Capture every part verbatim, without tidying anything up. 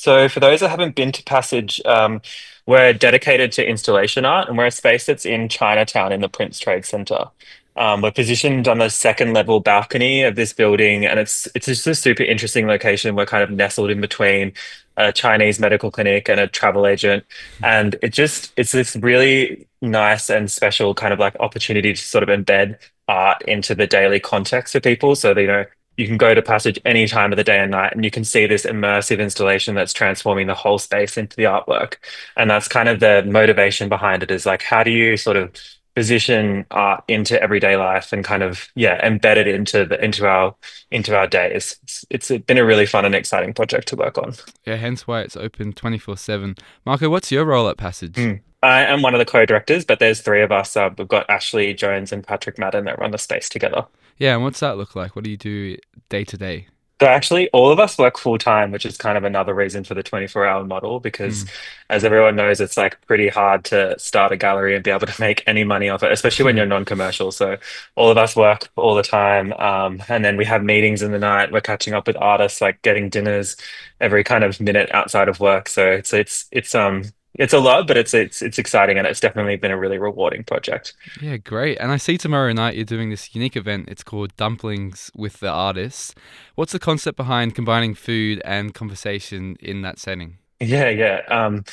So, for those that haven't been to Passage, um, we're dedicated to installation art, and we're a space that's in Chinatown in the Prince Trade Center. Um, we're positioned on the second level balcony of this building, and it's it's just a super interesting location. We're kind of nestled in between a Chinese medical clinic and a travel agent, and it just it's this really nice and special kind of like opportunity to sort of embed art into the daily context of people, so that, you know you can go to Passage any time of the day and night, and you can see this immersive installation that's transforming the whole space into the artwork. And that's kind of the motivation behind it is like, how do you sort of position art into everyday life and kind of, yeah, embed it into the into our into our days. It's, it's been a really fun and exciting project to work on. Yeah, hence why it's open twenty-four seven. Marco, what's your role at Passage? Mm. I am one of the co-directors, but there's three of us. Uh, we've got Ashley Jones and Patrick Madden that run the space together. Yeah, and what's that look like? What do you do day to day? So actually, all of us work full time, which is kind of another reason for the twenty-four hour model, because Mm. as everyone knows, it's like pretty hard to start a gallery and be able to make any money off it, especially when you're non-commercial. So all of us work all the time. Um, and then we have meetings in the night. We're catching up with artists, like getting dinners every kind of minute outside of work. So it's it's it's um it's a lot, but it's it's it's exciting, and it's definitely been a really rewarding project. Yeah, great. And I see tomorrow night you're doing this unique event. It's called Dumplings with the Artists. What's the concept behind combining food and conversation in that setting? Yeah, yeah. Um,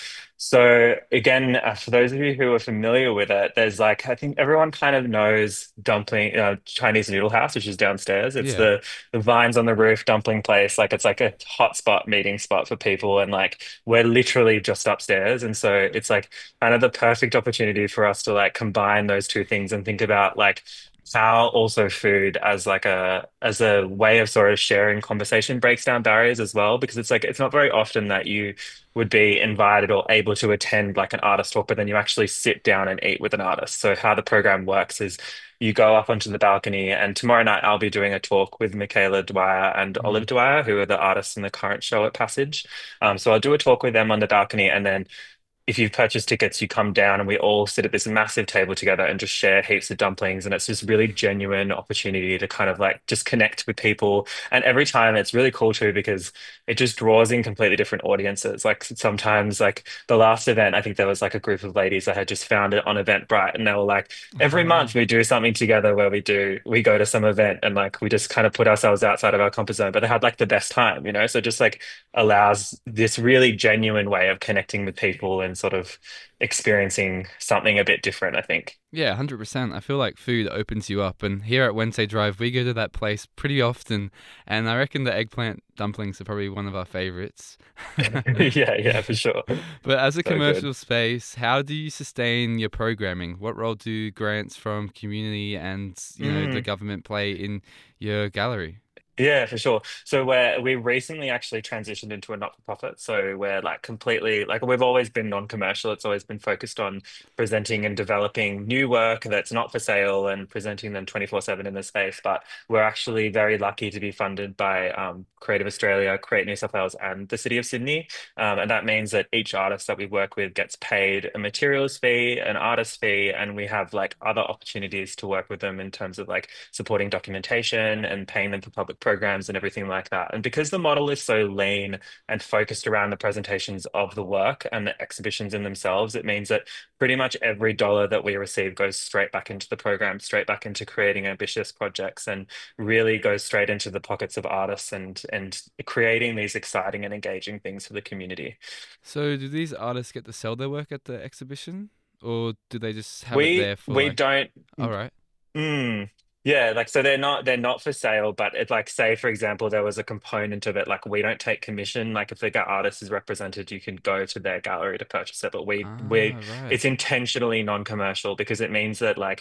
so again, uh, for those of you who are familiar with it, there's like I think everyone kind of knows dumpling, uh, Chinese Noodle House, which is downstairs. It's Yeah. the the vines on the roof dumpling place. Like it's like a hot spot meeting spot for people, and like we're literally just upstairs, and so it's like kind of the perfect opportunity for us to like combine those two things and think about like how also food as like a as a way of sort of sharing conversation breaks down barriers as well, because it's like it's not very often that you would be invited or able to attend like an artist talk, but then you actually sit down and eat with an artist. So how the program works is you go up onto the balcony, and tomorrow night I'll be doing a talk with Michaela Dwyer and Olive Mm. Dwyer, who are the artists in the current show at Passage. Um, so I'll do a talk with them on the balcony, and then if you've purchased tickets, you come down and we all sit at this massive table together and just share heaps of dumplings. And it's this really genuine opportunity to kind of like just connect with people. And every time it's really cool too, because it just draws in completely different audiences. Like sometimes, like the last event, I think there was like a group of ladies that had just found it on Eventbrite, and they were like, Oh, every wow. month we do something together where we do, we go to some event and like we just kind of put ourselves outside of our comfort zone, but they had like the best time, you know? So just like allows this really genuine way of connecting with people and sort of experiencing something a bit different, I think. Yeah, one hundred percent. I feel like food opens you up. And here at Wednesday Drive, we go to that place pretty often. And I reckon the eggplant dumplings are probably one of our favorites. Yeah, yeah, for sure. But as a So good. commercial space, how do you sustain your programming? What role do grants from community and, you know, the Mm. government play in your gallery? Yeah, for sure. So we're we recently actually transitioned into a not-for-profit. So we're like completely like we've always been non-commercial. It's always been focused on presenting and developing new work that's not for sale and presenting them twenty-four seven in the space. But we're actually very lucky to be funded by um, Creative Australia, Create New South Wales, and the City of Sydney. Um, and that means that each artist that we work with gets paid a materials fee, an artist fee, and we have like other opportunities to work with them in terms of like supporting documentation and paying them for public programs and everything like that. And because the model is so lean and focused around the presentations of the work and the exhibitions in themselves, it means that pretty much every dollar that we receive goes straight back into the program, straight back into creating ambitious projects, and really goes straight into the pockets of artists and and creating these exciting and engaging things for the community. So, do these artists get to sell their work at the exhibition? Or do they just have it We there for we like, don't. all right. Mm. Yeah, like so they're not they're not for sale, but it like say for example there was a component of it like we don't take commission. Like if the ga- artist is represented, you can go to their gallery to purchase it, but we we Ah, right. it's intentionally non-commercial because it means that like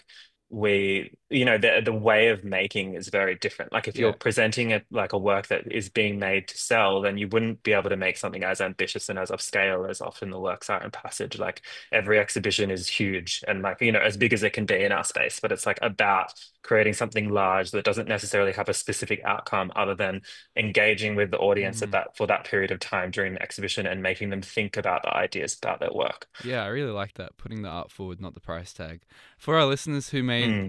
we you know the the way of making is very different. Like if you're Yeah. presenting it like a work that is being made to sell, then you wouldn't be able to make something as ambitious and as upscale as often the works are in Passage. Like every exhibition is huge and like you know as big as it can be in our space, but it's like about creating something large that doesn't necessarily have a specific outcome other than engaging with the audience at Mm. that for that period of time during the exhibition and making them think about the ideas about their work. Yeah, I really like that. Putting the art forward, not the price tag. For our listeners who may Mm, only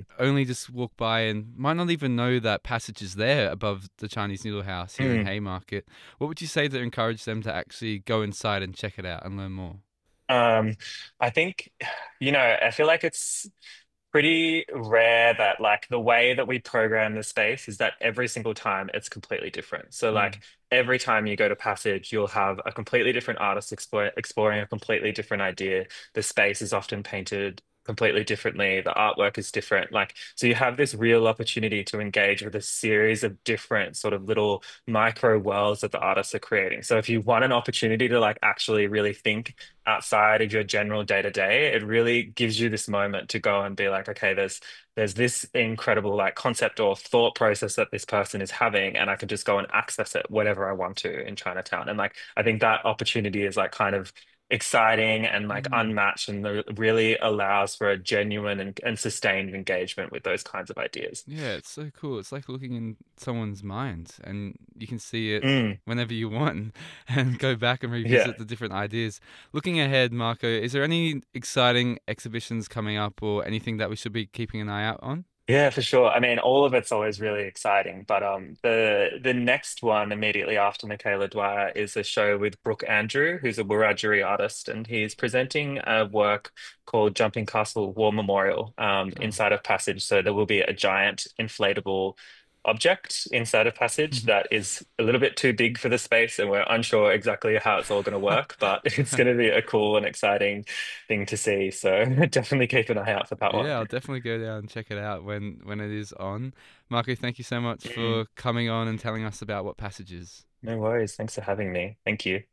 just walk by and might not even know that Passage is there above the Chinese Noodle House here in Mm. Haymarket. What would you say to encourage them to actually go inside and check it out and learn more? Um, I think, you know, I feel like it's pretty rare that like the way that we program the space is that every single time it's completely different. So Mm. like every time you go to Passage, you'll have a completely different artist explore, exploring a completely different idea. The space is often painted completely differently. The artwork is different. Like so you have this real opportunity to engage with a series of different sort of little micro worlds that the artists are creating. So if you want an opportunity to like actually really think outside of your general day to day, it really gives you this moment to go and be like, okay, there's there's this incredible like concept or thought process that this person is having, and I can just go and access it whenever I want to in Chinatown. And like I think that opportunity is like kind of exciting and like Mm. unmatched and the- really allows for a genuine and, and sustained engagement with those kinds of ideas. Yeah, it's so cool. It's like looking in someone's mind, and you can see it Mm, whenever you want and go back and yeah. revisit the different ideas. Looking ahead, Marco, is there any exciting exhibitions coming up or anything that we should be keeping an eye out on? Yeah, for sure. I mean, all of it's always really exciting, but um, the the next one immediately after Michaela Dwyer is a show with Brooke Andrew, who's a Wiradjuri artist, and he's presenting a work called Jumping Castle War Memorial um, Oh. inside of Passage. So there will be a giant inflatable object inside of Passage that is a little bit too big for the space, and we're unsure exactly how it's all going to work, but it's going to be a cool and exciting thing to see. So definitely keep an eye out for that one. Yeah, I'll definitely go down and check it out when when it is on. Marco, thank you so much Mm. for coming on and telling us about what Passage is. No worries. Thanks for having me. Thank you.